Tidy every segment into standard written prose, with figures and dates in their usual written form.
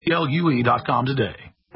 LUE.com today.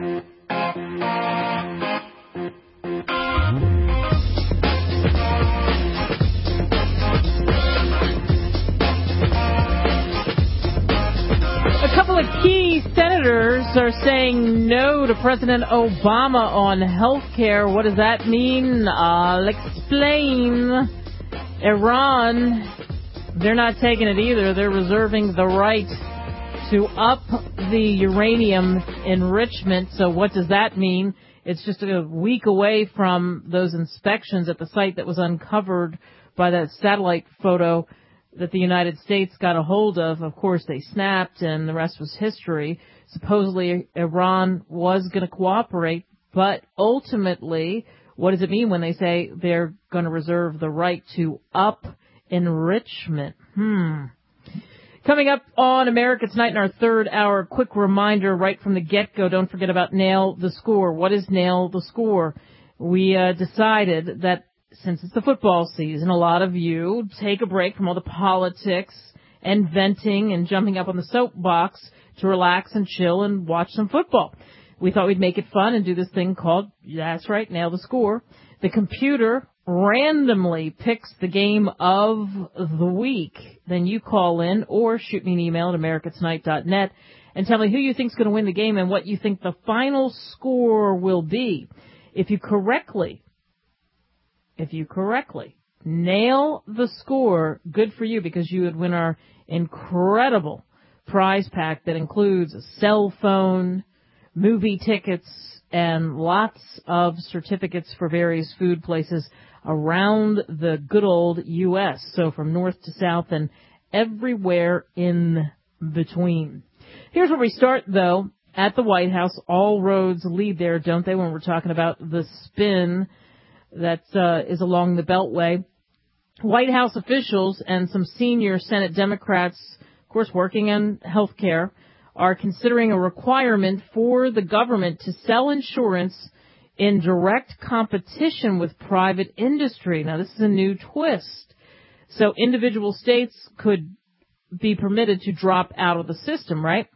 A couple of key senators are saying no to President Obama on health care. What does that mean? I'll explain. Iran, they're not taking it either. They're reserving the right to up the uranium enrichment. So what does that mean? It's just a week away from those inspections at the site that was uncovered by that satellite photo that the United States got a hold of. Of course, they snapped, and the rest was history. Supposedly, Iran was going to cooperate, but ultimately, what does it mean when they say they're going to reserve the right to up enrichment? Coming up on America Tonight in our third hour, quick reminder right from the get-go, don't forget about Nail the Score. What is Nail the Score? We decided that since it's the football season, a lot of you take a break from all the politics and venting and jumping up on the soapbox to relax and chill and watch some football. We thought we'd make it fun and do this thing called, that's right, Nail the Score. The computer randomly picks the game of the week. Then you call in or shoot me an email at americatonight.net and tell me who you think's going to win the game and what you think the final score will be. If you correctly nail the score, good for you, because you would win our incredible prize pack that includes a cell phone, movie tickets, and lots of certificates for various food places around the good old U.S., so from north to south and everywhere in between. Here's where we start, though, at the White House. All roads lead there, don't they, when we're talking about the spin that is along the Beltway. White House officials and some senior Senate Democrats, of course, working on health care, are considering a requirement for the government to sell insurance in direct competition with private industry. Now, this is a new twist. So individual states could be permitted to drop out of the system, right?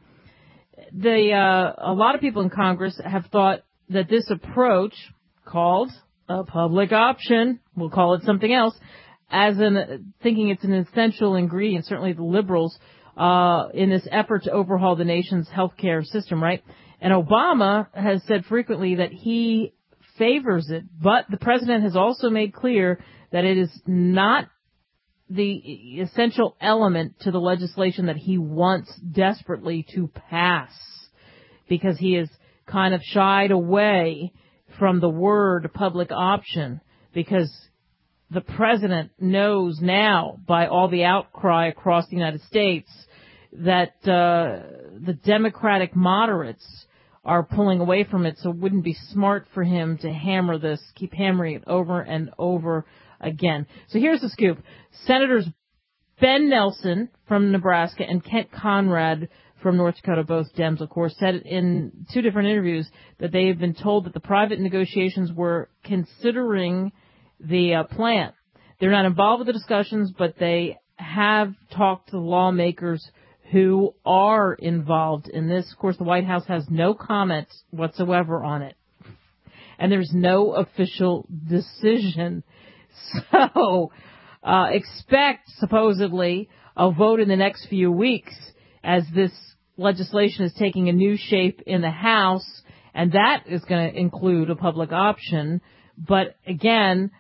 A lot of people in Congress have thought that this approach, called a public option, we'll call it something else, thinking it's an essential ingredient, certainly the liberals, in this effort to overhaul the nation's healthcare system, right? And Obama has said frequently that he favors it, but the president has also made clear that it is not the essential element to the legislation that he wants desperately to pass, because he has kind of shied away from the word public option, because the president knows now, by all the outcry across the United States, that the Democratic moderates are pulling away from it, so it wouldn't be smart for him to keep hammering it over and over again. So here's the scoop. Senators Ben Nelson from Nebraska and Kent Conrad from North Dakota, both Dems, of course, said in two different interviews that they have been told that the private negotiations were considering the plan. They're not involved with the discussions, but they have talked to the lawmakers who are involved in this. Of course, the White House has no comment whatsoever on it, and there's no official decision. So expect, supposedly, a vote in the next few weeks as this legislation is taking a new shape in the House, and that is going to include a public option. But again,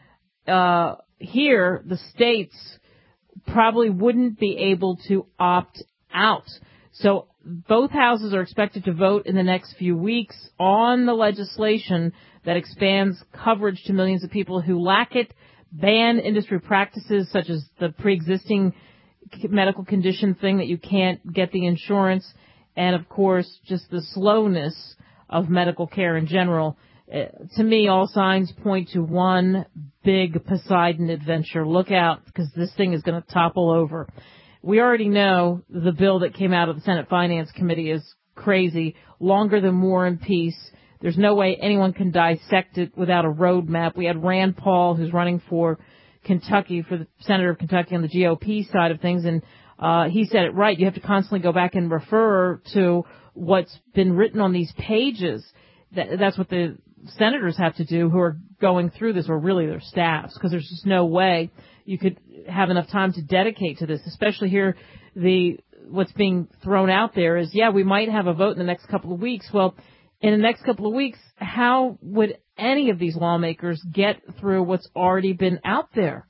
here, the states probably wouldn't be able to opt out. So both houses are expected to vote in the next few weeks on the legislation that expands coverage to millions of people who lack it, ban industry practices such as the pre-existing medical condition thing that you can't get the insurance, and, of course, just the slowness of medical care in general. To me, all signs point to one big Poseidon adventure. Look out, because this thing is going to topple over. We already know the bill that came out of the Senate Finance Committee is crazy, longer than War and Peace. There's no way anyone can dissect it without a roadmap. We had Rand Paul, who's running for Kentucky, for the Senator of Kentucky on the GOP side of things, and he said it right. You have to constantly go back and refer to what's been written on these pages. That's what the senators have to do who are going through this, or really their staffs, because there's just no way you could have enough time to dedicate to this, especially here. What's being thrown out there is, we might have a vote in the next couple of weeks. Well, in the next couple of weeks, how would any of these lawmakers get through what's already been out there?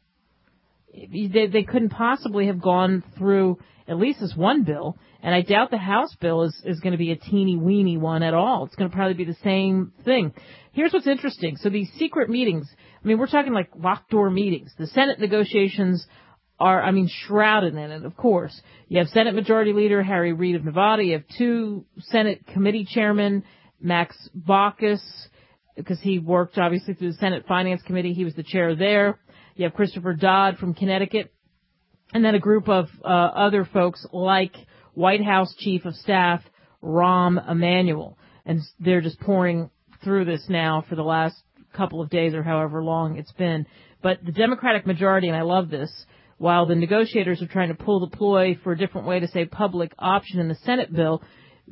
They couldn't possibly have gone through at least this one bill, and I doubt the House bill is going to be a teeny-weeny one at all. It's going to probably be the same thing. Here's what's interesting. So these secret meetings, we're talking like locked-door meetings. The Senate negotiations are, shrouded in it, of course. You have Senate Majority Leader Harry Reid of Nevada. You have two Senate committee chairmen, Max Baucus, because he worked, obviously, through the Senate Finance Committee. He was the chair there. You have Christopher Dodd from Connecticut. And then a group of other folks like White House Chief of Staff Rahm Emanuel. And they're just pouring through this now for the last couple of days or however long it's been. But the Democratic majority, and I love this, while the negotiators are trying to pull the ploy for a different way to say public option in the Senate bill,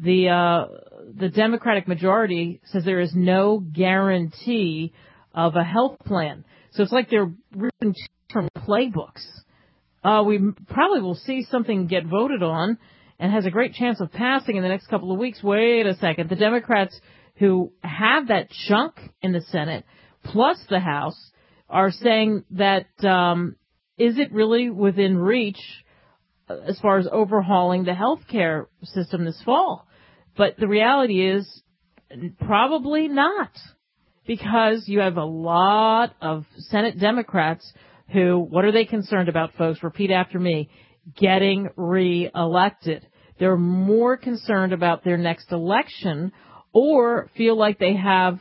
the Democratic majority says there is no guarantee of a health plan. So it's like they're reading from playbooks. We probably will see something get voted on and has a great chance of passing in the next couple of weeks. Wait a second. The Democrats who have that chunk in the Senate plus the House are saying that is it really within reach as far as overhauling the health care system this fall? But the reality is probably not, because you have a lot of Senate Democrats who, what are they concerned about, folks? Repeat after me. Getting reelected. They're more concerned about their next election, or feel like they have,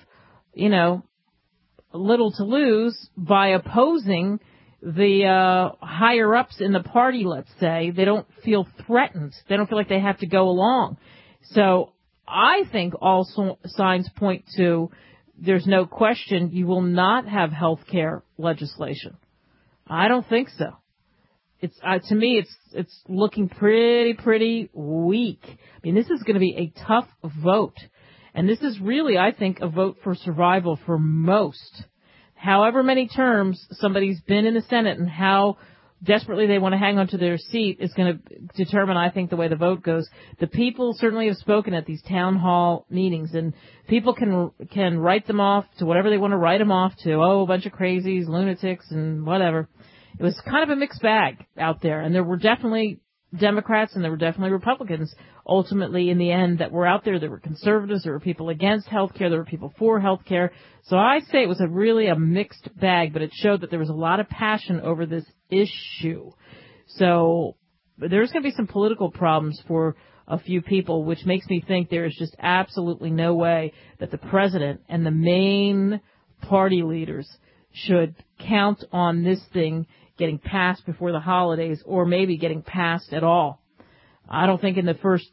little to lose by opposing the higher ups in the party, let's say. They don't feel threatened. They don't feel like they have to go along. So I think all signs point to there's no question you will not have health care legislation. I don't think so. It's to me, it's looking pretty weak. This is going to be a tough vote, and this is really, I think, a vote for survival for most. However many terms somebody's been in the Senate and how desperately they want to hang on to their seat is going to determine, I think, the way the vote goes. The people certainly have spoken at these town hall meetings, and people can write them off to whatever they want to write them off to. Oh, a bunch of crazies, lunatics, and whatever. It was kind of a mixed bag out there, and there were definitely Democrats and there were definitely Republicans ultimately in the end that were out there. There were conservatives, there were people against health care, there were people for health care. So I say it was really a mixed bag, but it showed that there was a lot of passion over this issue. So there's going to be some political problems for a few people, which makes me think there is just absolutely no way that the president and the main party leaders should count on this thing getting passed before the holidays, or maybe getting passed at all. I don't think in the first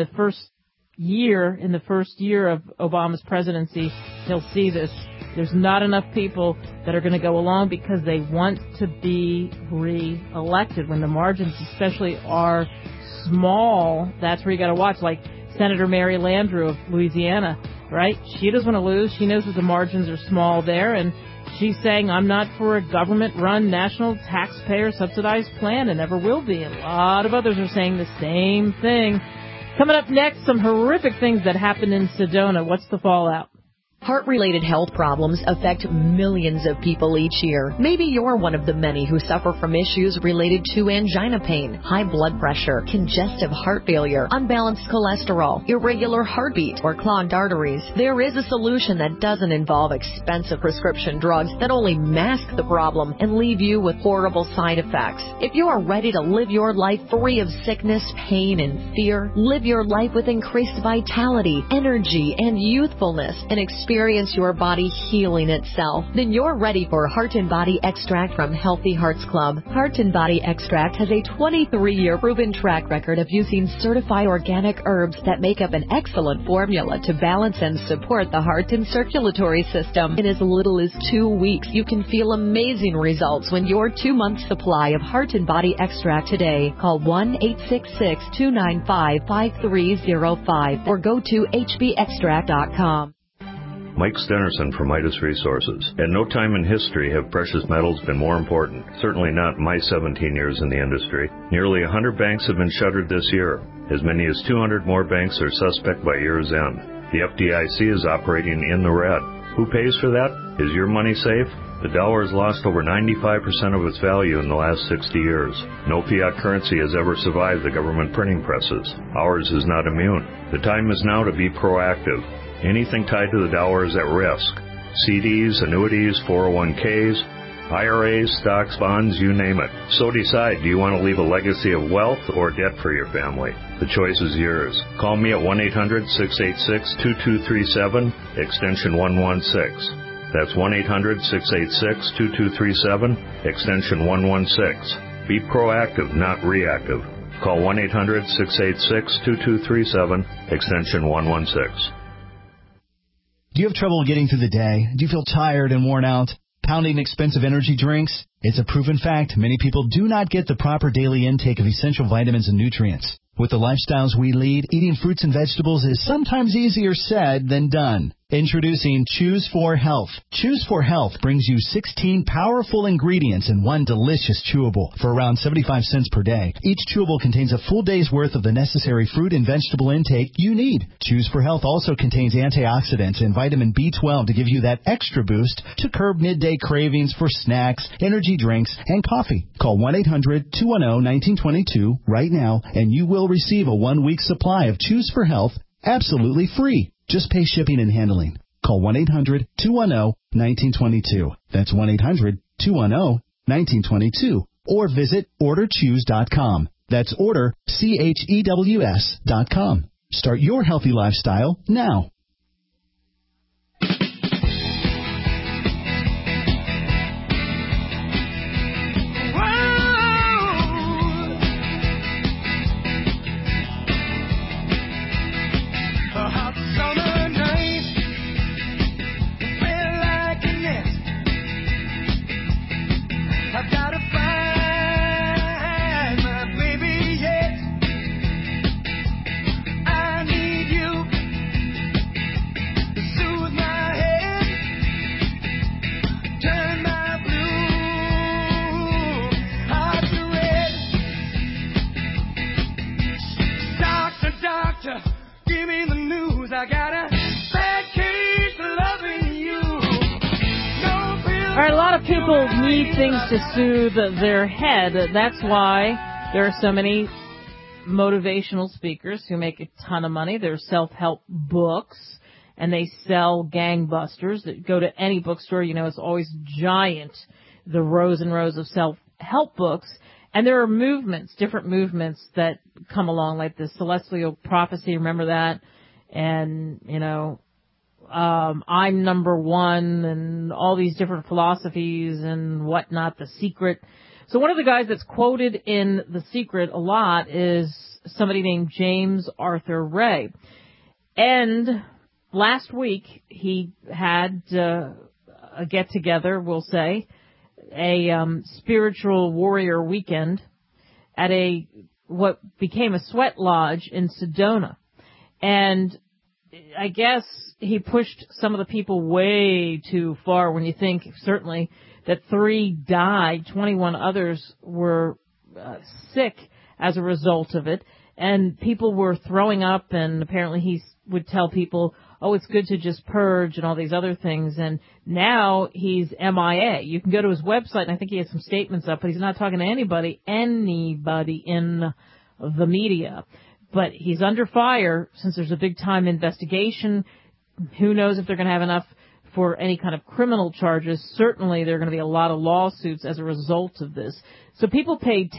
year of Obama's presidency, he'll see this. There's not enough people that are going to go along because they want to be re-elected. When the margins especially are small, that's where you got to watch. Like Senator Mary Landrieu of Louisiana, right? She doesn't want to lose. She knows that the margins are small there, and she's saying, I'm not for a government-run, national, taxpayer-subsidized plan, and never will be. And a lot of others are saying the same thing. Coming up next, some horrific things that happened in Sedona. What's the fallout? Heart-related health problems affect millions of people each year. Maybe you're one of the many who suffer from issues related to angina pain, high blood pressure, congestive heart failure, unbalanced cholesterol, irregular heartbeat, or clogged arteries. There is a solution that doesn't involve expensive prescription drugs that only mask the problem and leave you with horrible side effects. If you are ready to live your life free of sickness, pain, and fear, live your life with increased vitality, energy, and youthfulness, and experience experience your body healing itself, then you're ready for Heart and Body Extract from Healthy Hearts Club. Heart and Body Extract has a 23-year proven track record of using certified organic herbs that make up an excellent formula to balance and support the heart and circulatory system. In as little as 2 weeks, you can feel amazing results when your 2-month supply of Heart and Body Extract today. Call 1-866-295-5305 or go to hbextract.com. Mike Stenerson from Midas Resources. At no time in history have precious metals been more important. Certainly not in my 17 years in the industry. Nearly 100 banks have been shuttered this year. As many as 200 more banks are suspect by year's end. The FDIC is operating in the red. Who pays for that? Is your money safe? The dollar has lost over 95% of its value in the last 60 years. No fiat currency has ever survived the government printing presses. Ours is not immune. The time is now to be proactive. Anything tied to the dollar is at risk. CDs, annuities, 401ks, IRAs, stocks, bonds, you name it. So decide, do you want to leave a legacy of wealth or debt for your family? The choice is yours. Call me at 1-800-686-2237, extension 116. That's 1-800-686-2237, extension 116. Be proactive, not reactive. Call 1-800-686-2237, extension 116. Do you have trouble getting through the day? Do you feel tired and worn out? Pounding expensive energy drinks? It's a proven fact many people do not get the proper daily intake of essential vitamins and nutrients. With the lifestyles we lead, eating fruits and vegetables is sometimes easier said than done. Introducing Choose 4 Health. Choose 4 Health brings you 16 powerful ingredients in one delicious chewable for around 75 cents per day. Each chewable contains a full day's worth of the necessary fruit and vegetable intake you need. Choose 4 Health also contains antioxidants and vitamin B12 to give you that extra boost to curb midday cravings for snacks, energy drinks, and coffee. Call 1-800-210-1922 right now, and you will receive a 1-week supply of Choose 4 Health absolutely free. Just pay shipping and handling. Call 1-800-210-1922. That's 1-800-210-1922. Or visit orderchoose.com. That's orderchews.com. Start your healthy lifestyle now. People need things to soothe their head. That's why there are so many motivational speakers who make a ton of money. There's self-help books, and they sell gangbusters. That go to any bookstore, you know, it's always giant, the rows and rows of self-help books. And there are movements, different movements that come along, like the Celestial Prophecy, remember that? And, you know, I'm number one, and all these different philosophies and whatnot, The Secret. So one of the guys that's quoted in The Secret a lot is somebody named James Arthur Ray. And last week he had a get-together, we'll say, a spiritual warrior weekend at what became a sweat lodge in Sedona. And I guess he pushed some of the people way too far when you think, certainly, that 3 died, 21 others were sick as a result of it, and people were throwing up, and apparently he would tell people, oh, it's good to just purge and all these other things, and now he's MIA. You can go to his website, and I think he has some statements up, but he's not talking to anybody in the media. But he's under fire since there's a big-time investigation. Who knows if they're going to have enough for any kind of criminal charges. Certainly there are going to be a lot of lawsuits as a result of this. So people paid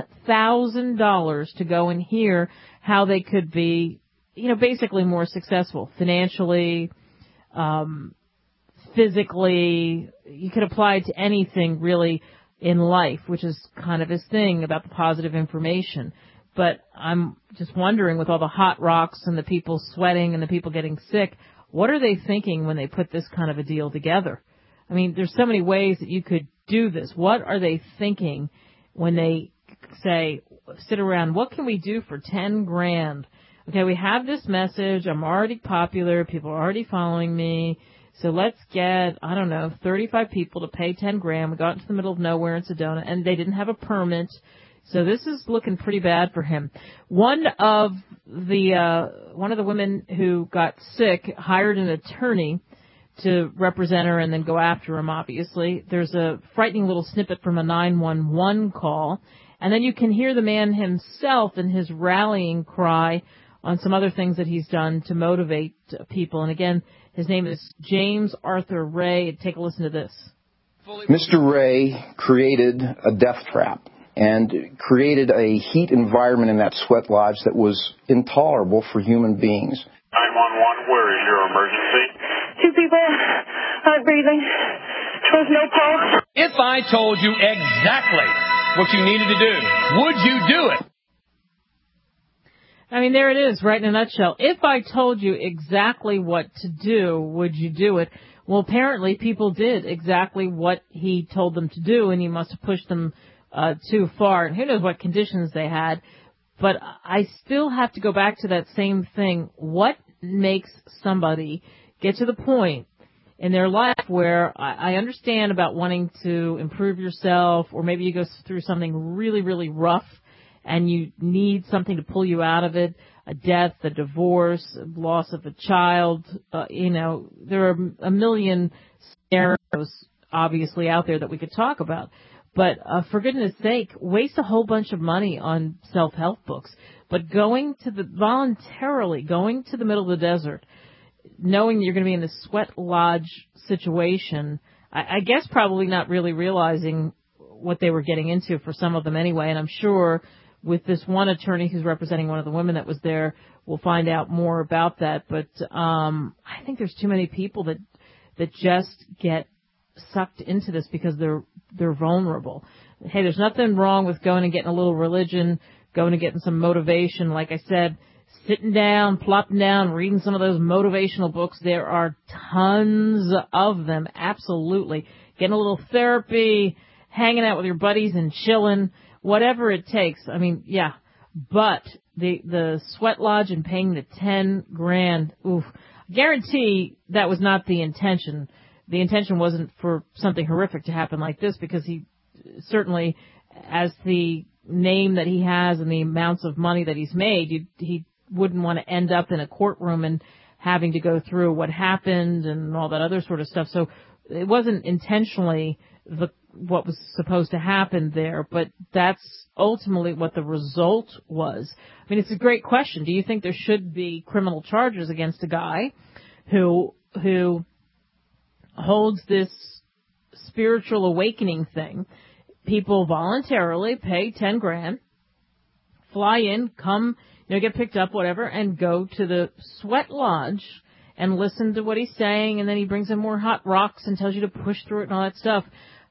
$10,000 to go and hear how they could be, you know, basically more successful financially, physically. You could apply it to anything really in life, which is kind of his thing about the positive information. But I'm just wondering, with all the hot rocks and the people sweating and the people getting sick, what are they thinking when they put this kind of a deal together? I mean, there's so many ways that you could do this. What are they thinking when they say, sit around, what can we do for 10 grand? Okay, we have this message. I'm already popular. People are already following me. So let's get, 35 people to pay 10 grand. We got into the middle of nowhere in Sedona, and they didn't have a permit. So this is looking pretty bad for him. One of the women who got sick hired an attorney to represent her and then go after him, obviously. There's a frightening little snippet from a 911 call. And then you can hear the man himself in his rallying cry on some other things that he's done to motivate people. And again, his name is James Arthur Ray. Take a listen to this. Mr. Ray created a death trap and created a heat environment in that sweat lodge that was intolerable for human beings. 911, where is your emergency? 2 people aren't breathing. There's no pulse. If I told you exactly what you needed to do, would you do it? I mean, there it is, right in a nutshell. If I told you exactly what to do, would you do it? Well, apparently people did exactly what he told them to do, and he must have pushed them too far. And who knows what conditions they had. But I still have to go back to that same thing. What makes somebody get to the point in their life where I understand about wanting to improve yourself, or maybe you go through something really, really rough and you need something to pull you out of it, a death, a divorce, a loss of a child. There are a million scenarios obviously out there that we could talk about. But for goodness sake, waste a whole bunch of money on self-help books. But voluntarily going to the middle of the desert, knowing you're going to be in this sweat lodge situation, I guess probably not really realizing what they were getting into for some of them anyway. And I'm sure with this one attorney who's representing one of the women that was there, we'll find out more about that. But I think there's too many people that just get sucked into this because they're vulnerable. Hey, there's nothing wrong with going and getting a little religion, going and getting some motivation. Like I said, sitting down, plopping down, reading some of those motivational books. There are tons of them, absolutely. Getting a little therapy, hanging out with your buddies and chilling, whatever it takes. I mean, yeah. But the sweat lodge and paying the 10 grand, oof, guarantee that was not the intention. The intention wasn't for something horrific to happen like this, because he certainly, as the name that he has and the amounts of money that he's made, he wouldn't want to end up in a courtroom and having to go through what happened and all that other sort of stuff. So it wasn't intentionally what was supposed to happen there, but that's ultimately what the result was. I mean, it's a great question. Do you think there should be criminal charges against a guy who holds this spiritual awakening thing? People voluntarily pay 10 grand, fly in, come, get picked up, whatever, and go to the sweat lodge and listen to what he's saying, and then he brings in more hot rocks and tells you to push through it and all that stuff.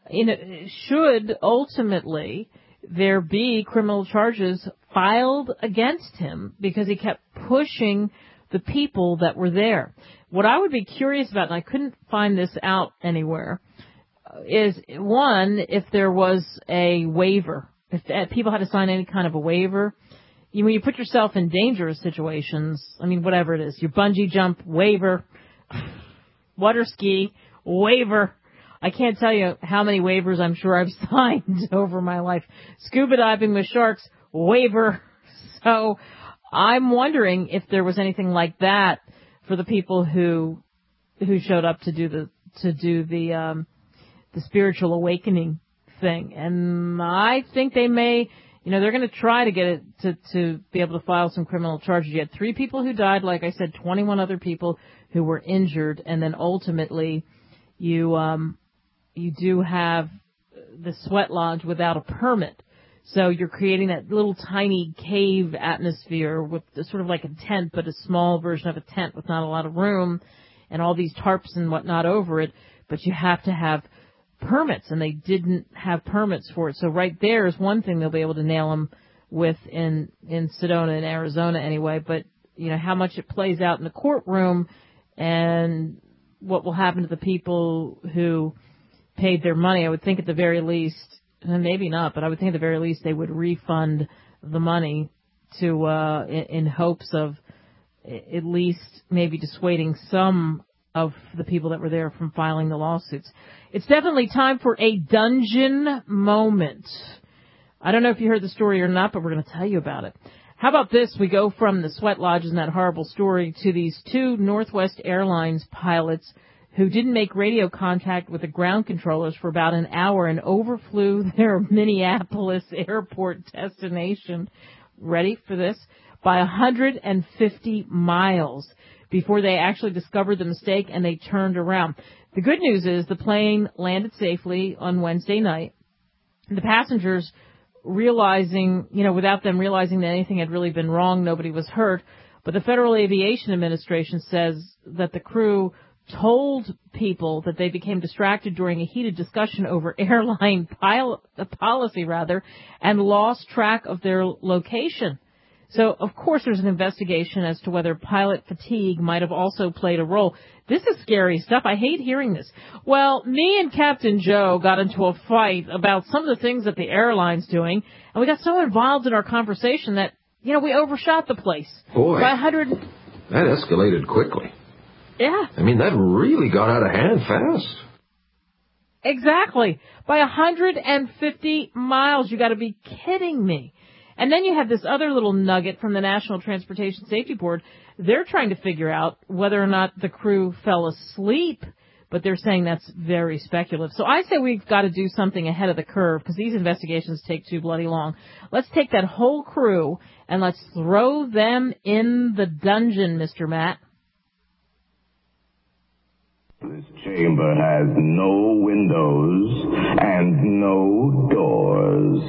Should ultimately there be criminal charges filed against him because he kept pushing the people that were there? What I would be curious about, and I couldn't find this out anywhere, is, one, if there was a waiver, if people had to sign any kind of a waiver. When you put yourself in dangerous situations, I mean, whatever it is, you bungee jump, waiver, water ski, waiver. I can't tell you how many waivers I'm sure I've signed over my life. Scuba diving with sharks, waiver. So I'm wondering if there was anything like that for the people who showed up to do the spiritual awakening thing. And I think they may, they're going to try to get it to be able to file some criminal charges. You had 3 people who died, like I said, 21 other people who were injured, and then ultimately you do have the sweat lodge without a permit. So you're creating that little tiny cave atmosphere with sort of like a tent, but a small version of a tent with not a lot of room. and all these tarps and whatnot over it, but you have to have permits, and they didn't have permits for it. So right there is one thing they'll be able to nail them with in Sedona, in Arizona anyway. But, you know, how much it plays out in the courtroom and what will happen to the people who paid their money, I would think at the very least, and maybe not, but I would think at the very least they would refund the money to in hopes of at least maybe dissuading some of the people that were there from filing the lawsuits. It's definitely time for a dungeon moment. I don't know if you heard the story or not, but we're going to tell you about it. How about this? We go from the sweat lodges and that horrible story to these two Northwest Airlines pilots who didn't make radio contact with the ground controllers for about an hour and overflew their Minneapolis airport destination. Ready for this? By 150 miles before they actually discovered the mistake and they turned around. The good news is the plane landed safely on Wednesday night. The passengers realizing, you know, without them realizing that anything had really been wrong, nobody was hurt. But the Federal Aviation Administration says that the crew told people that they became distracted during a heated discussion over airline policy, and lost track of their location. So, of course, there's an investigation as to whether pilot fatigue might have also played a role. This is scary stuff. I hate hearing this. Well, me and Captain Joe got into a fight about some of the things that the airline's doing, and we got so involved in our conversation that, you know, we overshot the place. Boy, by 100. That escalated quickly. Yeah. I mean, that really got out of hand fast. Exactly. By 150 miles. You got to be kidding me. And then you have this other little nugget from the National Transportation Safety Board. They're trying to figure out whether or not the crew fell asleep, but they're saying that's very speculative. So I say we've got to do something ahead of the curve because these investigations take too bloody long. Let's take that whole crew and let's throw them in the dungeon, Mr. Matt. This chamber has no windows and no doors.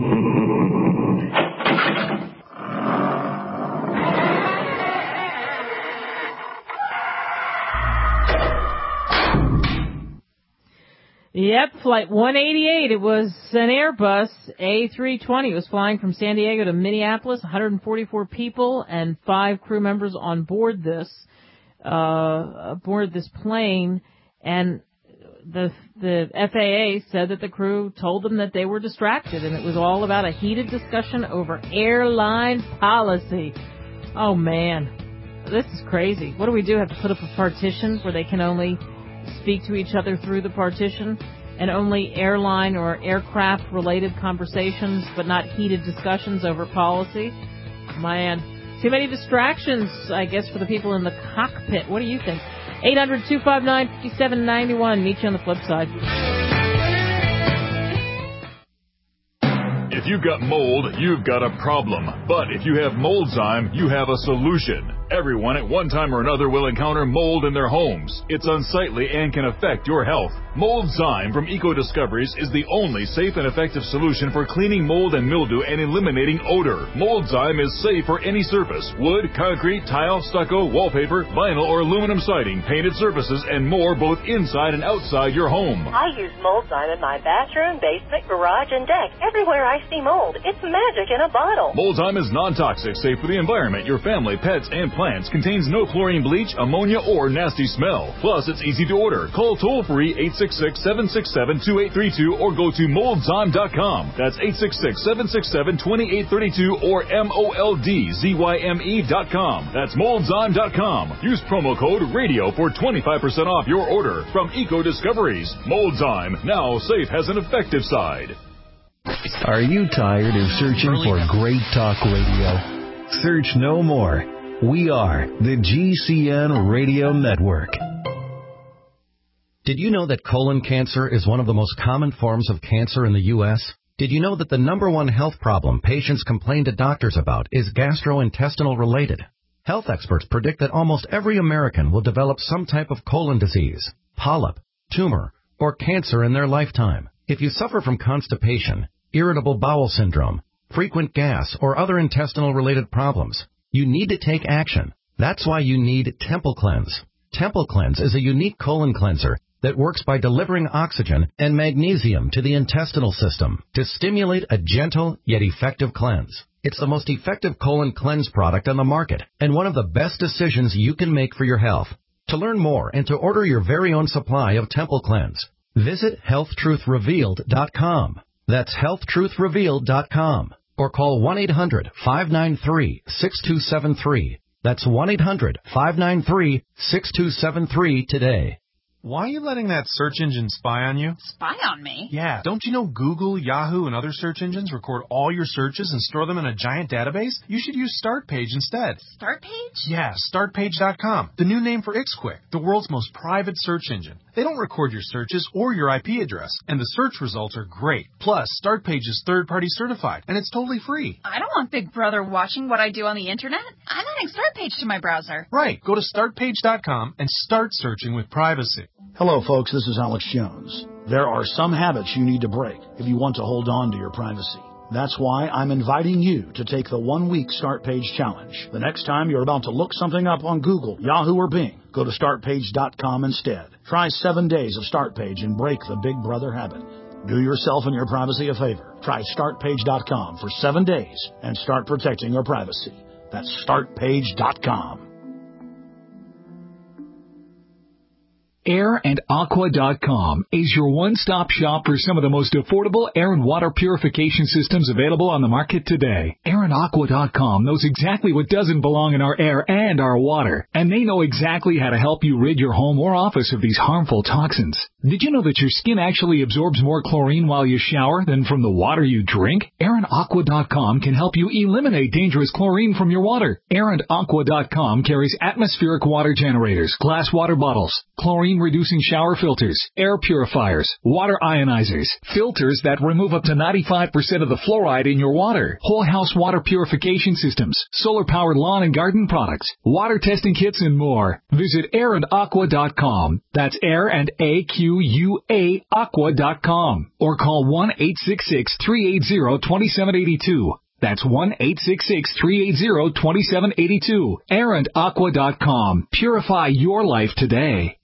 Yep, Flight 188. It was an Airbus A320. It was flying from San Diego to Minneapolis, 144 people and 5 crew members on board this. Aboard this plane, and the FAA said that the crew told them that they were distracted, and it was all about a heated discussion over airline policy. Oh, man, this is crazy. What do we do? Have to put up a partition where they can only speak to each other through the partition, and only airline or aircraft-related conversations, but not heated discussions over policy? Man. Too many distractions, I guess, for the people in the cockpit. What do you think? 800-259-5791. Meet you on the flip side. If you've got mold, you've got a problem. But if you have Moldzyme, you have a solution. Everyone at one time or another will encounter mold in their homes. It's unsightly and can affect your health. Moldzyme from Eco Discoveries is the only safe and effective solution for cleaning mold and mildew and eliminating odor. Moldzyme is safe for any surface: wood, concrete, tile, stucco, wallpaper, vinyl or aluminum siding, painted surfaces, and more, both inside and outside your home. I use Moldzyme in my bathroom, basement, garage, and deck. Everywhere I see mold, it's magic in a bottle. Moldzyme is non-toxic, safe for the environment, your family, pets, and plants. Contains no chlorine, bleach, ammonia, or nasty smell. Plus, it's easy to order. Call toll-free 866-767-2832 or go to Moldzyme.com. That's 866-767-2832 or MOLDZYME.com. That's Moldzyme.com. Use promo code RADIO for 25% off your order from Eco Discoveries. Moldzyme, now safe has an effective side. Are you tired of searching for great talk radio? Search no more. We are the GCN Radio Network. Did you know that colon cancer is one of the most common forms of cancer in the U.S.? Did you know that the number one health problem patients complain to doctors about is gastrointestinal related? Health experts predict that almost every American will develop some type of colon disease, polyp, tumor, or cancer in their lifetime. If you suffer from constipation, irritable bowel syndrome, frequent gas, or other intestinal related problems, you need to take action. That's why you need Temple Cleanse. Temple Cleanse is a unique colon cleanser that works by delivering oxygen and magnesium to the intestinal system to stimulate a gentle yet effective cleanse. It's the most effective colon cleanse product on the market and one of the best decisions you can make for your health. To learn more and to order your very own supply of Temple Cleanse, visit HealthTruthRevealed.com. That's HealthTruthRevealed.com. Or call 1-800-593-6273. That's 1-800-593-6273 today. Why are you letting that search engine spy on you? Spy on me? Yeah, don't you know Google, Yahoo, and other search engines record all your searches and store them in a giant database? You should use StartPage instead. StartPage? Yeah, StartPage.com, the new name for XQuick, the world's most private search engine. They don't record your searches or your IP address, and the search results are great. Plus, StartPage is third-party certified, and it's totally free. I don't want Big Brother watching what I do on the internet. I'm adding StartPage to my browser. Right, go to StartPage.com and start searching with privacy. Hello, folks. This is Alex Jones. There are some habits you need to break if you want to hold on to your privacy. That's why I'm inviting you to take the 1-week StartPage challenge. The next time you're about to look something up on Google, Yahoo, or Bing, go to StartPage.com instead. Try 7 days of StartPage and break the Big Brother habit. Do yourself and your privacy a favor. Try StartPage.com for 7 days and start protecting your privacy. That's StartPage.com. AirandAqua.com is your one-stop shop for some of the most affordable air and water purification systems available on the market today. AirandAqua.com knows exactly what doesn't belong in our air and our water, and they know exactly how to help you rid your home or office of these harmful toxins. Did you know that your skin actually absorbs more chlorine while you shower than from the water you drink? AirandAqua.com can help you eliminate dangerous chlorine from your water. AirandAqua.com carries atmospheric water generators, glass water bottles, chlorine-reducing shower filters, air purifiers, water ionizers, filters that remove up to 95% of the fluoride in your water, whole house water purification systems, solar-powered lawn and garden products, water testing kits, and more. Visit AirandAqua.com. That's Air and AQUA Aqua.com. Or call 1-866-380-2782. That's 1-866-380-2782. AirandAqua.com. Purify your life today.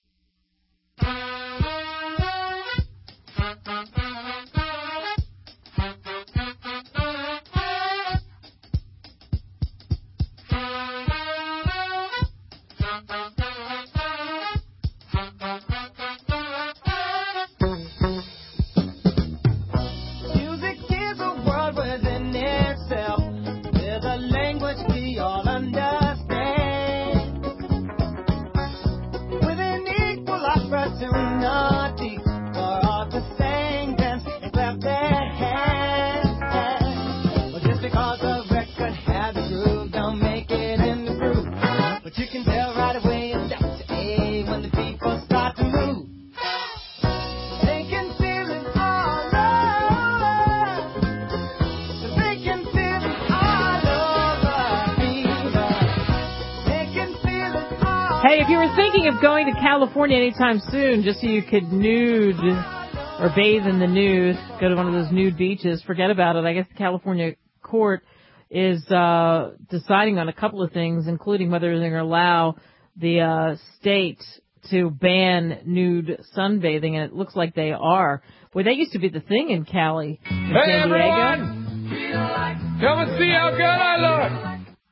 Hey, if you were thinking of going to California anytime soon, just so you could nude or bathe in the nude, go to one of those nude beaches, forget about it. I guess the California court is deciding on a couple of things, including whether they're going to allow the state to ban nude sunbathing, and it looks like they are. Boy, that used to be the thing in Cali. In San Diego. Everyone! Come and see how good I look!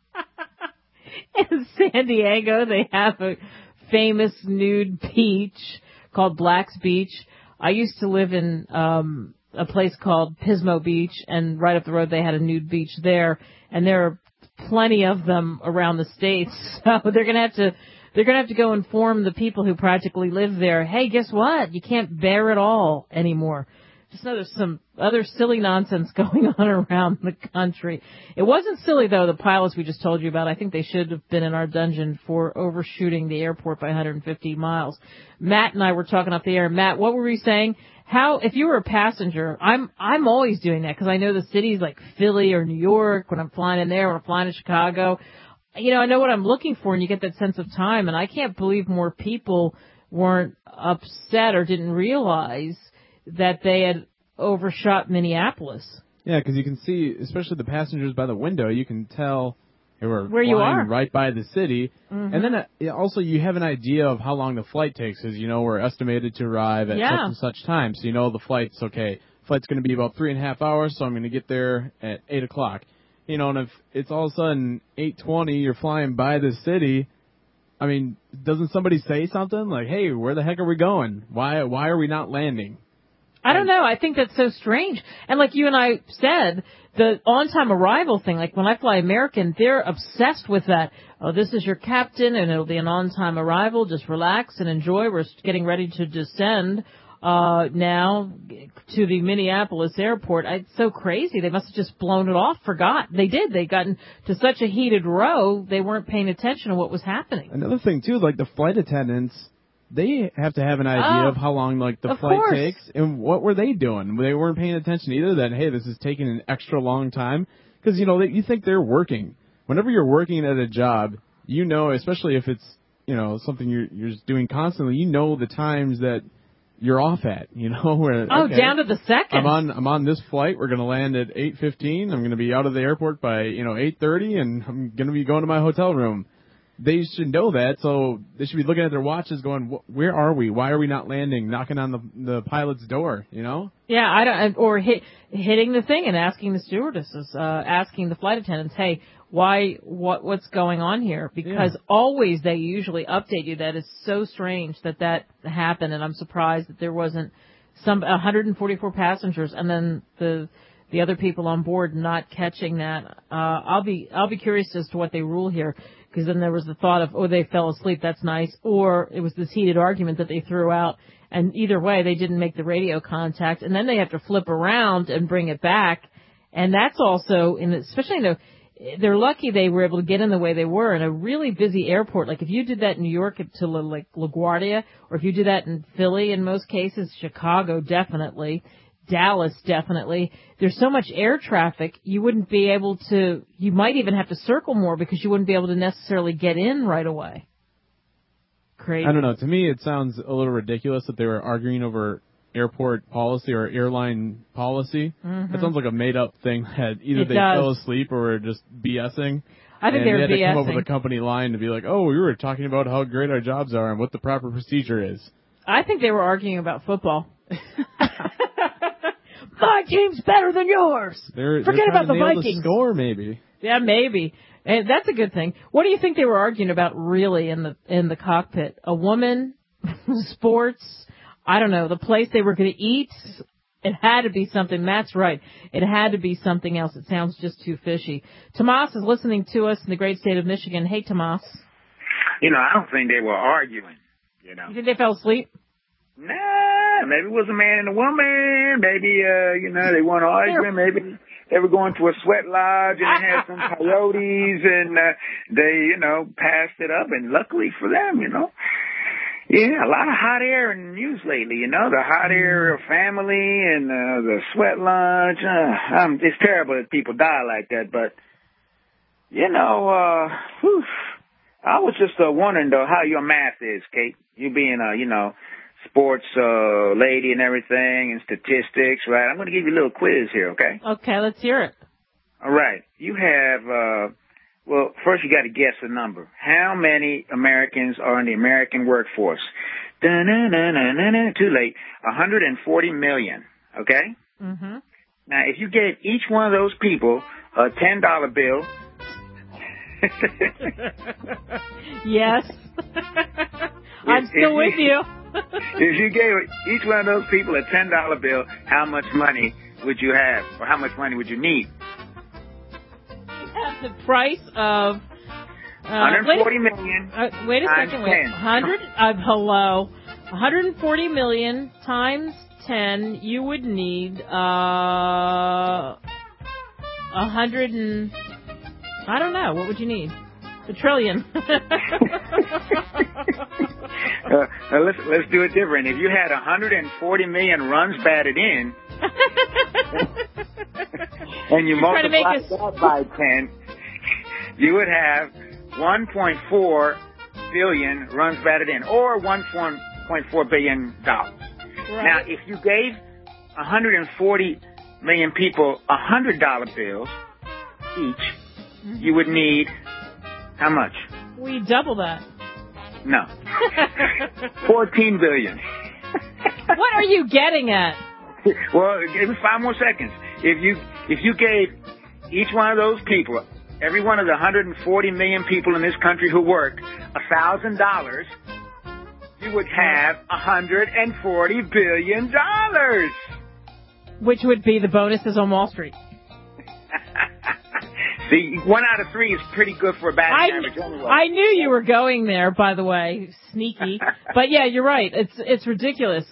In San Diego, they have a famous nude beach called Black's Beach. I used to live in a place called Pismo Beach, and right up the road they had a nude beach there, and there are plenty of them around the states. So they're gonna have to go inform the people who practically live there, hey, guess what? You can't bear it all anymore. Just know there's some other silly nonsense going on around the country. It wasn't silly, though, the pilots we just told you about. I think they should have been in our dungeon for overshooting the airport by 150 miles. Matt and I were talking off the air. Matt, what were we saying? How, if you were a passenger, I'm always doing that because I know the cities like Philly or New York when I'm flying in there, when I'm flying to Chicago. You know, I know what I'm looking for, and you get that sense of time, and I can't believe more people weren't upset or didn't realize that they had overshot Minneapolis. Yeah, because you can see, especially the passengers by the window, you can tell And we're where you flying are. right by the city. Mm-hmm. And then also you have an idea of how long the flight takes. As you know, we're estimated to arrive at such and such time. So you know the flight's okay. Flight's going to be about 3.5 hours, so I'm going to get there at 8 o'clock. You know, and if it's all of a sudden 8:20, you're flying by the city, I mean, doesn't somebody say something like, hey, where the heck are we going? Why are we not landing? I don't know. I think that's so strange. And like you and I said, the on-time arrival thing, like when I fly American, they're obsessed with that. Oh, this is your captain, and it'll be an on-time arrival. Just relax and enjoy. We're getting ready to descend now to the Minneapolis airport. It's so crazy. They must have just blown it off, forgot. They did. They got into such a heated row, they weren't paying attention to what was happening. Another thing, too, like the flight attendants, they have to have an idea of how long like the flight takes. And what were they doing? They weren't paying attention either that, hey, this is taking an extra long time. Because, you know, you think they're working. Whenever you're working at a job, you know, especially if it's, you know, something you're just doing constantly, you know the times that you're off at, you know, where down to the second. I'm on this flight. We're going to land at 8:15. I'm going to be out of the airport by 8:30, and I'm going to be going to my hotel room. They should know that, so they should be looking at their watches, going, "Where are we? Why are we not landing?" Knocking on the pilot's door, you know? Yeah, I don't, or hitting the thing and asking the stewardesses, asking the flight attendants, "Hey, what's going on here?" Because always they usually update you. That is so strange that happened, and I'm surprised that there wasn't 144 passengers, and then the other people on board not catching that. I'll be curious as to what they rule here. Because then there was the thought of, they fell asleep, that's nice, or it was this heated argument that they threw out, and either way, they didn't make the radio contact, and then they have to flip around and bring it back, and that's also, especially they're lucky they were able to get in the way they were in a really busy airport. Like if you did that in New York to LaGuardia, or if you did that in Philly in most cases, Chicago definitely, Dallas, definitely. There's so much air traffic, you wouldn't be able to, you might even have to circle more because you wouldn't be able to necessarily get in right away. Crazy. I don't know. To me, it sounds a little ridiculous that they were arguing over airport policy or airline policy. Mm-hmm. It sounds like a made-up thing that either they fell asleep or were just BSing. I think they were BSing. They had to come up with a company line to be like, oh, we were talking about how great our jobs are and what the proper procedure is. I think they were arguing about football. My team's better than yours. Forget about the Vikings. The score, maybe. Yeah, maybe. And that's a good thing. What do you think they were arguing about really in the cockpit? A woman, sports, I don't know, the place they were going to eat? It had to be something. Matt's right. It had to be something else. It sounds just too fishy. Tomas is listening to us in the great state of Michigan. Hey, Tomas. I don't think they were arguing, You think they fell asleep? Nah, maybe it was a man and a woman. Maybe, they weren't arguing. Maybe they were going to a sweat lodge and they had some coyotes and they, passed it up. And luckily for them, Yeah, a lot of hot air in the news lately, the hot air family and the sweat lodge. It's terrible that people die like that, but, I was just wondering, though, how your math is, Kate. You being sports lady and everything and statistics, right? I'm going to give you a little quiz here, okay? Okay, let's hear it. All right. You have, first you got to guess the number. How many Americans are in the American workforce? Too late. 140 million, okay? Mm-hmm. Now, if you gave each one of those people a $10 bill... Yes. I'm still with you. If you gave each one of those people a $10 bill, how much money would you have, or how much money would you need? At the price of 140 million. Wait a second. Wait. 140 million times 10. You would need 100 and I don't know. What would you need? A trillion. Let's do it different. If you had 140 million runs batted in, and you multiply that by 10, you would have 1.4 billion runs batted in, or $1.4 billion. Right. Now, if you gave 140 million people $100 bills each, you would need how much? We double that. No. 14 billion. What are you getting at? Well, give me 5 more seconds. If you gave each one of those people, every one of the 140 million people in this country who work, $1,000, you would have $140 billion. Which would be the bonuses on Wall Street. See, 1 out of 3 is pretty good for a batting average anyway. I knew you were going there, by the way, sneaky. But yeah, you're right. It's ridiculous.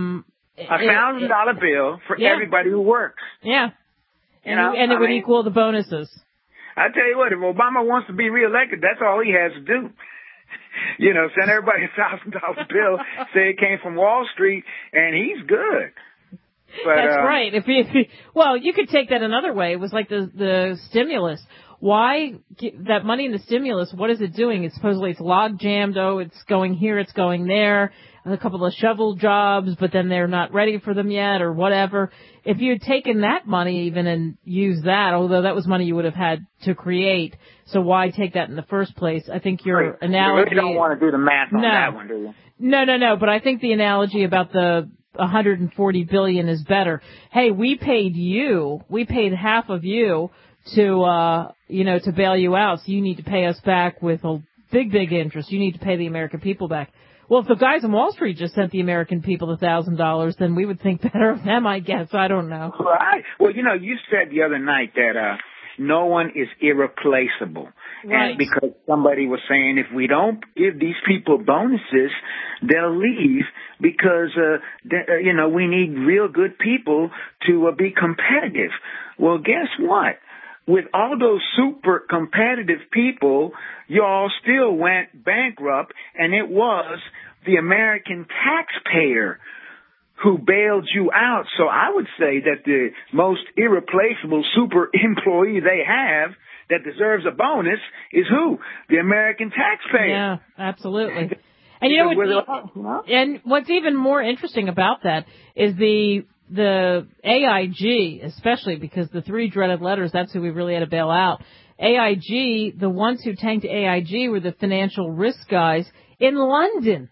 $1,000 bill for everybody who works. Yeah. And it would equal the bonuses. I tell you what, if Obama wants to be reelected, that's all he has to do. Send everybody $1,000 bill, say it came from Wall Street, and he's good. But, that's right. Well, you could take that another way. It was like the stimulus. Why that money in the stimulus? What is it doing? It's supposedly it's log jammed. Oh, it's going here, it's going there. A couple of shovel jobs, but then they're not ready for them yet, or whatever. If you had taken that money even and used that, although that was money you would have had to create, so why take that in the first place? I think your analogy. You really don't want to do the math on that one, do you? No. But I think the analogy about the 140 billion is better. Hey, we paid half of you to bail you out, so you need to pay us back with a big interest. You need to pay the American people back. Well, if the guys on Wall Street just sent the American people $1,000, then we would think better of them, I guess. I don't know. Right. Well, you said the other night that no one is irreplaceable. Right. And because somebody was saying if we don't give these people bonuses, they'll leave because, we need real good people to be competitive. Well, guess what? With all those super competitive people, y'all still went bankrupt, and it was the American taxpayer who bailed you out. So I would say that the most irreplaceable super employee they have that deserves a bonus is who? The American taxpayer. Yeah, absolutely. And and what's even more interesting about that is the AIG, especially because the 3 dreaded letters, that's who we really had to bail out. AIG, the ones who tanked AIG were the financial risk guys in London.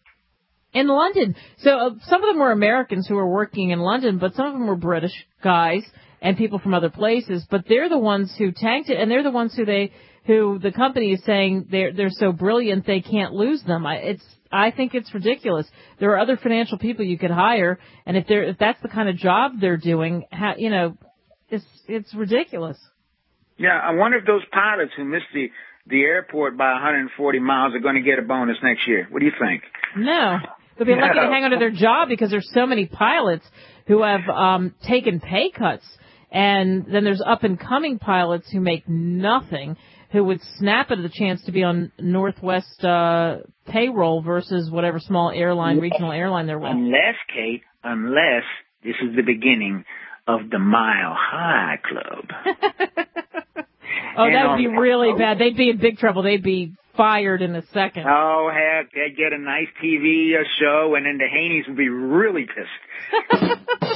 So some of them were Americans who were working in London, but some of them were British guys and people from other places. But they're the ones who tanked it, and they're the ones who the company is saying they're so brilliant they can't lose them. I think it's ridiculous. There are other financial people you could hire, and if that's the kind of job they're doing, it's ridiculous. Yeah, I wonder if those pilots who missed the airport by 140 miles are going to get a bonus next year. What do you think? No. They'll be lucky to hang on to their job because there's so many pilots who have taken pay cuts, and then there's up-and-coming pilots who make nothing, who would snap at the chance to be on Northwest payroll versus whatever small airline, regional airline they're with. Unless this is the beginning of the Mile High Club. Oh, that would be really bad. They'd be in big trouble. They'd be fired in a second. Oh, heck, they'd get a nice TV show, and then the Haneys would be really pissed.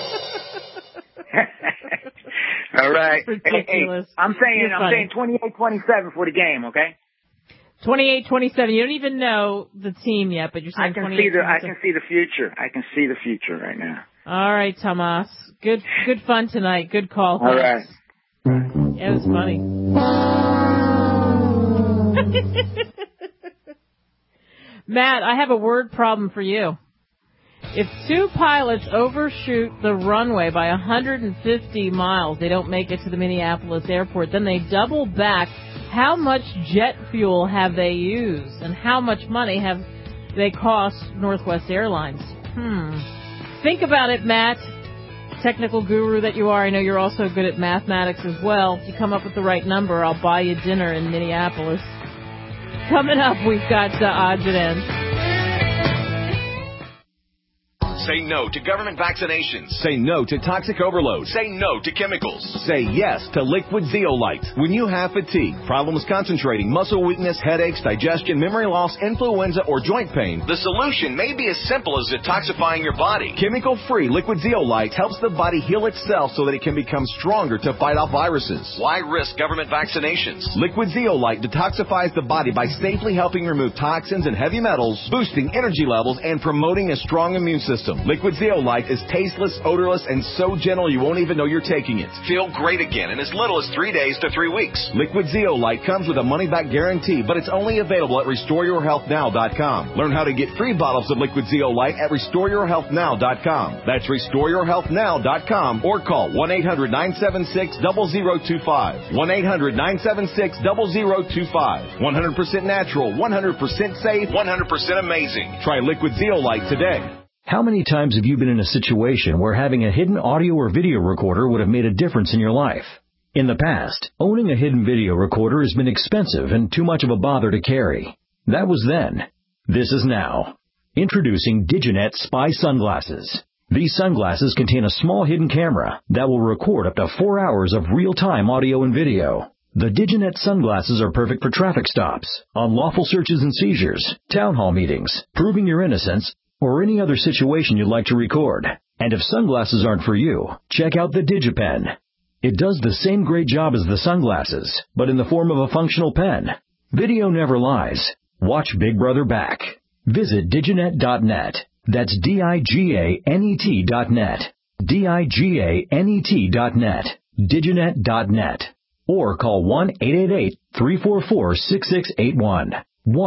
All right. Ridiculous. Hey, I'm saying 28-27 for the game, okay? 28-27. You don't even know the team yet, but you're saying 28-27. I can see the future. I can see the future right now. All right, Tomas. Good fun tonight. Good call. All right. It was funny. Matt, I have a word problem for you. If 2 pilots overshoot the runway by 150 miles, they don't make it to the Minneapolis airport, then they double back. How much jet fuel have they used, and how much money have they cost Northwest Airlines? Think about it, Matt. Technical guru that you are, I know you're also good at mathematics as well. If you come up with the right number, I'll buy you dinner in Minneapolis. Coming up, we've got odds and ends. Say no to government vaccinations. Say no to toxic overload. Say no to chemicals. Say yes to Liquid Zeolite. When you have fatigue, problems concentrating, muscle weakness, headaches, digestion, memory loss, influenza, or joint pain, the solution may be as simple as detoxifying your body. Chemical-free Liquid Zeolite helps the body heal itself so that it can become stronger to fight off viruses. Why risk government vaccinations? Liquid Zeolite detoxifies the body by safely helping remove toxins and heavy metals, boosting energy levels, and promoting a strong immune system. Liquid Zeolite is tasteless, odorless, and so gentle you won't even know you're taking it. Feel great again in as little as 3 days to 3 weeks. Liquid Zeolite comes with a money-back guarantee, but it's only available at RestoreYourHealthNow.com. Learn how to get free bottles of Liquid Zeolite at RestoreYourHealthNow.com. That's RestoreYourHealthNow.com or call 1-800-976-0025. 1-800-976-0025. 100% natural, 100% safe, 100% amazing. Try Liquid Zeolite today. How many times have you been in a situation where having a hidden audio or video recorder would have made a difference in your life? In the past, owning a hidden video recorder has been expensive and too much of a bother to carry. That was then. This is now. Introducing Diginet Spy Sunglasses. These sunglasses contain a small hidden camera that will record up to 4 hours of real-time audio and video. The Diginet sunglasses are perfect for traffic stops, unlawful searches and seizures, town hall meetings, proving your innocence, or any other situation you'd like to record. And if sunglasses aren't for you, check out the DigiPen. It does the same great job as the sunglasses, but in the form of a functional pen. Video never lies. Watch Big Brother back. Visit Diginet.net. That's DIGANET.net. DIGANET.net. Diginet.net. Or call 1-888-344-6681.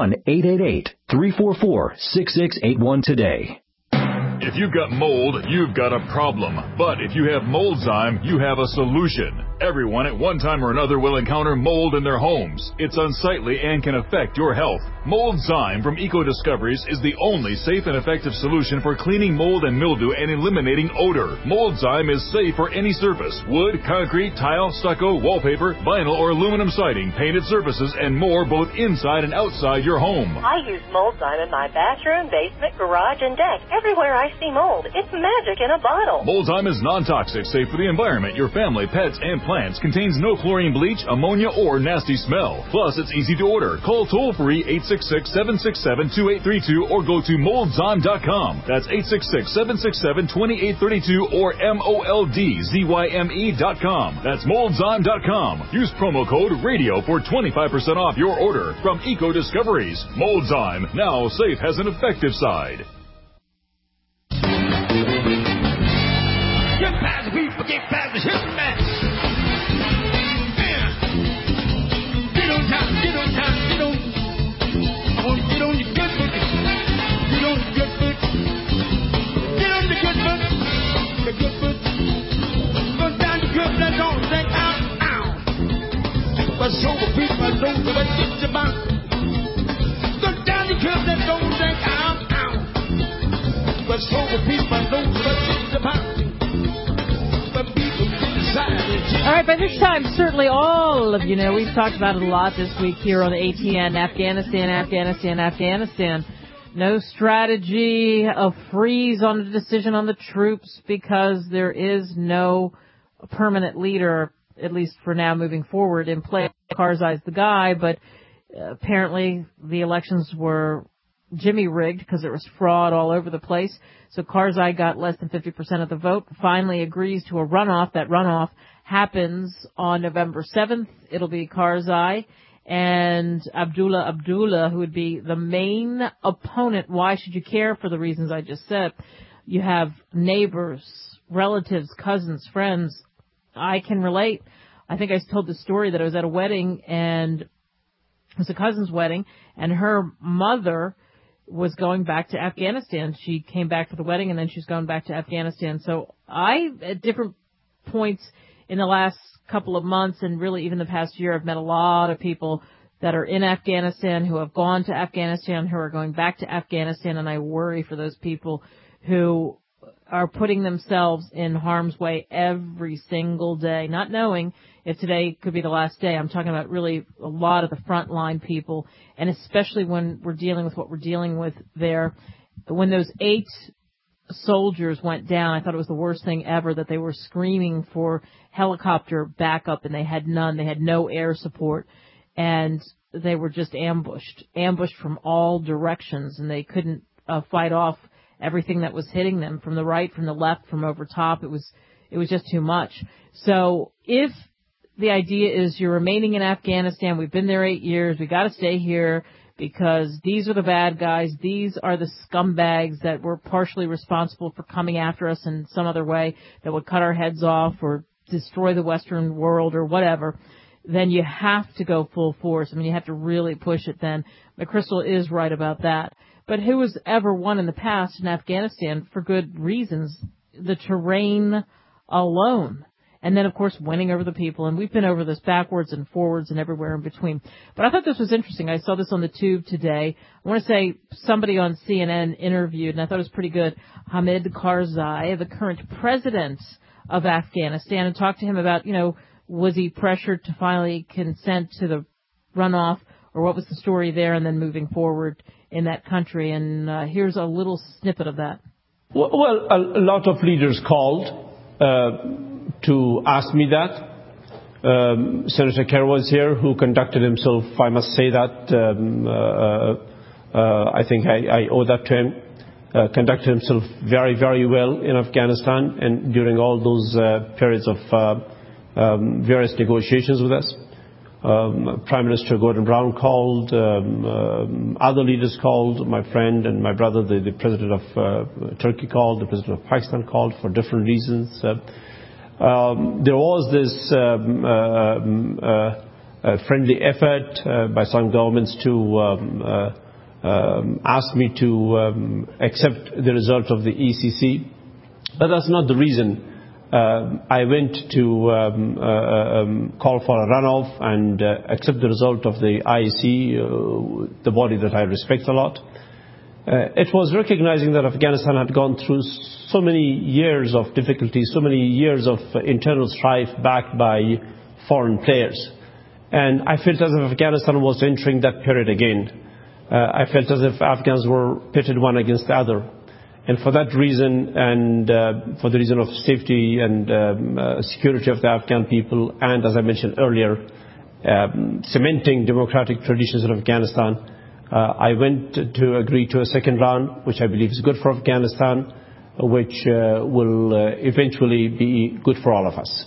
1-888-344-6681 today. If you've got mold, you've got a problem. But if you have Moldzyme, you have a solution. Everyone at one time or another will encounter mold in their homes. It's unsightly and can affect your health. Moldzyme from Eco Discoveries is the only safe and effective solution for cleaning mold and mildew and eliminating odor. Moldzyme is safe for any surface: wood, concrete, tile, stucco, wallpaper, vinyl or aluminum siding, painted surfaces, and more, both inside and outside your home. I use Moldzyme in my bathroom, basement, garage, and deck. Everywhere I see mold, it's magic in a bottle. Moldzyme is non-toxic, safe for the environment, your family, pets, and plants. Contains no chlorine, bleach, ammonia, or nasty smell. Plus, it's easy to order. Call toll-free 866-767-2832 or go to Moldzyme.com. That's 866-767-2832 or MOLDZYME.com. That's Moldzyme.com. Use promo code RADIO for 25% off your order from Eco Discoveries. Moldzyme, now safe has an effective side. Get past the people, get past the history man. Get on time, get on time, get on. I want to get on your good foot. Get on the good foot. Get on the good foot. The good foot. Go down the good foot, don't think out, ow. But show the people I know that it's about. Go down the good foot, don't think out, ow. But show the people I know that it's about. All right, by this time, certainly all of you know, we've talked about it a lot this week here on ATN, Afghanistan. No strategy, a freeze on the decision on the troops because there is no permanent leader, at least for now moving forward, in place. Karzai's the guy, but apparently the elections were Jimmy rigged because there was fraud all over the place. So Karzai got less than 50% of the vote, finally agrees to a runoff. That runoff happens on November 7th. It'll be Karzai and Abdullah, who would be the main opponent. Why should you care? For the reasons I just said. You have neighbors, relatives, cousins, friends. I can relate. I think I told the story that I was at a wedding, and it was a cousin's wedding, and her mother was going back to Afghanistan. She came back for the wedding, and then she's going back to Afghanistan. So I, at different points in the last couple of months and really even the past year, I've met a lot of people that are in Afghanistan, who have gone to Afghanistan, who are going back to Afghanistan, and I worry for those people who are putting themselves in harm's way every single day, not knowing if today could be the last day. I'm talking about really a lot of the frontline people, and especially when we're dealing with what we're dealing with there. When those 8 soldiers went down, I thought it was the worst thing ever that they were screaming for helicopter backup and they had none. They had no air support and they were just ambushed from all directions, and they couldn't fight off everything that was hitting them from the right, from the left, from over top. It was just too much. So if the idea is you're remaining in Afghanistan, we've been there 8 years, we got to stay here because these are the bad guys, these are the scumbags that were partially responsible for coming after us in some other way that would cut our heads off or destroy the Western world or whatever, then you have to go full force. I mean, you have to really push it then. McChrystal is right about that. But who has ever won in the past in Afghanistan for good reasons? The terrain alone. And then, of course, winning over the people. And we've been over this backwards and forwards and everywhere in between. But I thought this was interesting. I saw this on the tube today. I want to say somebody on CNN interviewed, and I thought it was pretty good, Hamid Karzai, the current president of Afghanistan, and talked to him about, was he pressured to finally consent to the runoff, or what was the story there, and then moving forward in that country. And here's a little snippet of that. Well, a lot of leaders called to ask me that. Senator Kerr was here, who conducted himself, I must say that, I think I owe that to him, conducted himself very, very well in Afghanistan and during all those periods of various negotiations with us. Prime Minister Gordon Brown called, other leaders called, my friend and my brother, the President of Turkey called, the President of Pakistan called for different reasons. There was this friendly effort by some governments to ask me to accept the result of the ECC, but that's not the reason. I went to call for a runoff and accept the result of the IEC, the body that I respect a lot. It was recognizing that Afghanistan had gone through so many years of difficulties, so many years of internal strife backed by foreign players. And I felt as if Afghanistan was entering that period again. I felt as if Afghans were pitted one against the other. And for that reason, and for the reason of safety and security of the Afghan people, and as I mentioned earlier, cementing democratic traditions in Afghanistan, I went to agree to a second round, which I believe is good for Afghanistan, which will eventually be good for all of us.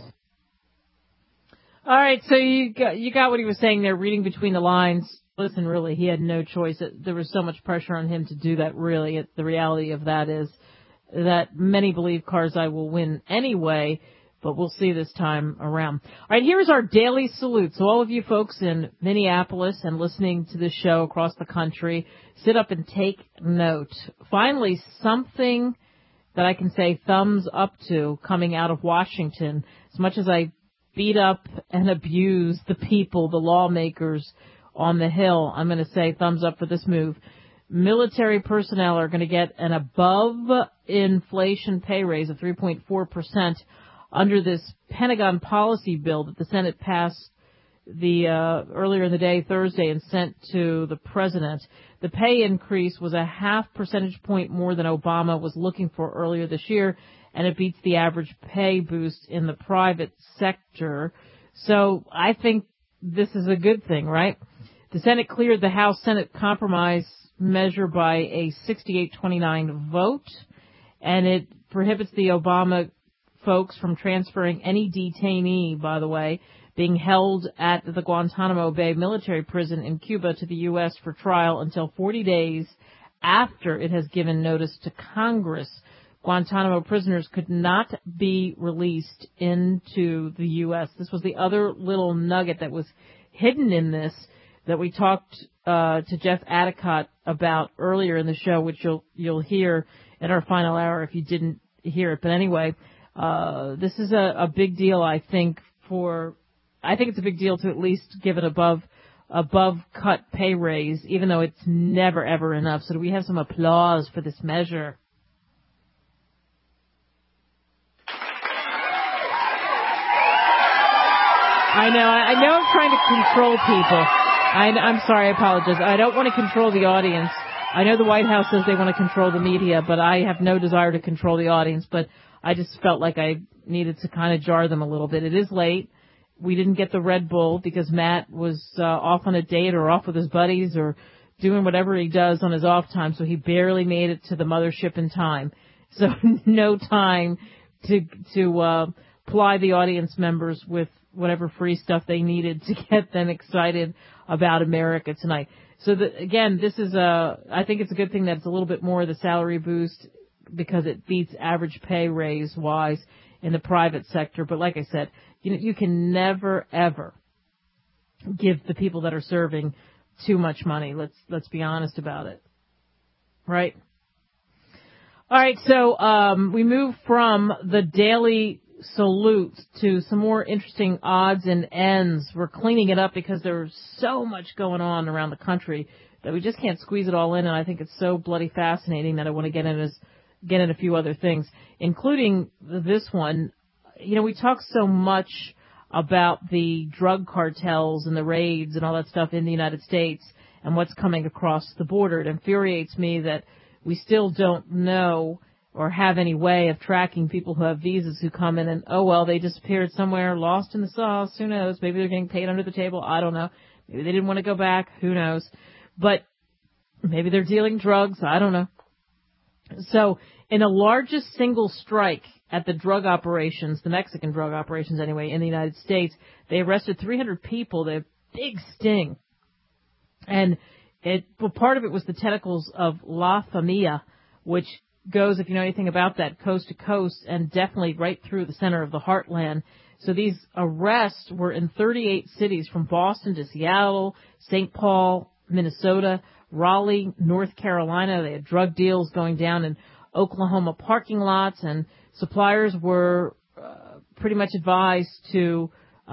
All right, so you got what he was saying there, reading between the lines. Listen, really, he had no choice. There was so much pressure on him to do that, really. The reality of that is that many believe Karzai will win anyway, but we'll see this time around. All right, here's our daily salute. So all of you folks in Minneapolis and listening to this show across the country, sit up and take note. Finally, something that I can say thumbs up to coming out of Washington. As much as I beat up and abuse the people, the lawmakers on the Hill, I'm going to say thumbs up for this move. Military personnel are going to get an above-inflation pay raise of 3.4% under this Pentagon policy bill that the Senate passed earlier in the day, Thursday, and sent to the president. The pay increase was a 0.5 percentage point more than Obama was looking for earlier this year, and it beats the average pay boost in the private sector. So I think this is a good thing, right? The Senate cleared the House-Senate compromise measure by a 68-29 vote, and it prohibits the Obama folks from transferring any detainee, by the way, being held at the Guantanamo Bay military prison in Cuba to the U.S. for trial until 40 days after it has given notice to Congress. Guantanamo prisoners could not be released into the U.S. This was the other little nugget that was hidden in this that we talked to Jeff Adicott about earlier in the show, which you'll hear in our final hour if you didn't hear it. But anyway, this is a big deal, I think it's a big deal to at least give an above cut pay raise, even though it's never, ever enough. So do we have some applause for this measure? I know I'm trying to control people. I'm sorry, I apologize. I don't want to control the audience, I know the White House says they want to control the media, but I have no desire to control the audience. But I just felt like I needed to kind of jar them a little bit. It is late. We didn't get the Red Bull because Matt was off on a date or off with his buddies or doing whatever he does on his off time, so he barely made it to the mothership in time. So no time to ply the audience members with whatever free stuff they needed to get them excited about America tonight. So again, this is I think it's a good thing that it's a little bit more of the salary boost because it beats average pay raise wise in the private sector. But like I said, you can never ever give the people that are serving too much money. Let's be honest about it. Right? All right, so we move from the daily salute to some more interesting odds and ends. We're cleaning it up because there's so much going on around the country that we just can't squeeze it all in, and I think it's so bloody fascinating that I want to get in a few other things, including this one. We talk so much about the drug cartels and the raids and all that stuff in the United States and what's coming across the border. It infuriates me that we still don't know or have any way of tracking people who have visas who come in and, they disappeared somewhere, lost in the sauce. Who knows? Maybe they're getting paid under the table. I don't know. Maybe they didn't want to go back. Who knows? But maybe they're dealing drugs. I don't know. So in the largest single strike at the drug operations, the Mexican drug operations anyway, in the United States, they arrested 300 people. They had a big sting. And part of it was the tentacles of La Familia, which goes, if you know anything about that, coast to coast and definitely right through the center of the heartland. So these arrests were in 38 cities from Boston to Seattle, St. Paul, Minnesota, Raleigh, North Carolina. They had drug deals going down in Oklahoma parking lots, and suppliers were pretty much advised to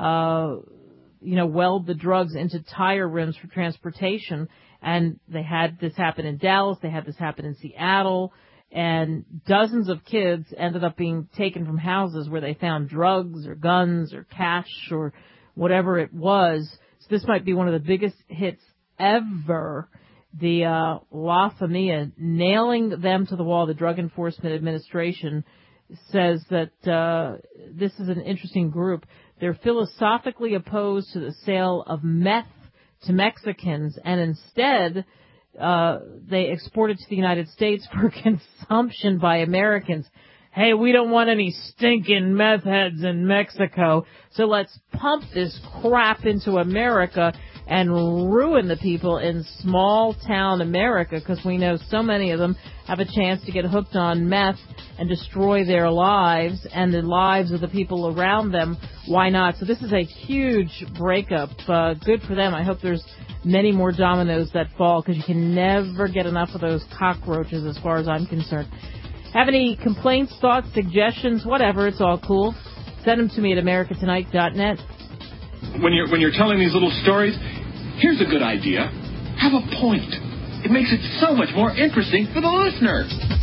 weld the drugs into tire rims for transportation. And they had this happen in Dallas. They had this happen in Seattle. And dozens of kids ended up being taken from houses where they found drugs or guns or cash or whatever it was. So this might be one of the biggest hits ever. The La Familia, nailing them to the wall. The Drug Enforcement Administration says that this is an interesting group. They're philosophically opposed to the sale of meth to Mexicans, and instead they export it to the United States for consumption by Americans. Hey, we don't want any stinking meth heads in Mexico, so let's pump this crap into America and ruin the people in small town America, because we know so many of them have a chance to get hooked on meth and destroy their lives and the lives of the people around them. Why not? So this is a huge breakup. Good for them. I hope there's many more dominoes that fall, because you can never get enough of those cockroaches as far as I'm concerned. Have any complaints, thoughts, suggestions, whatever, it's all cool. Send them to me at americatonight.net. When you're telling these little stories, here's a good idea. Have a point. It makes it so much more interesting for the listener.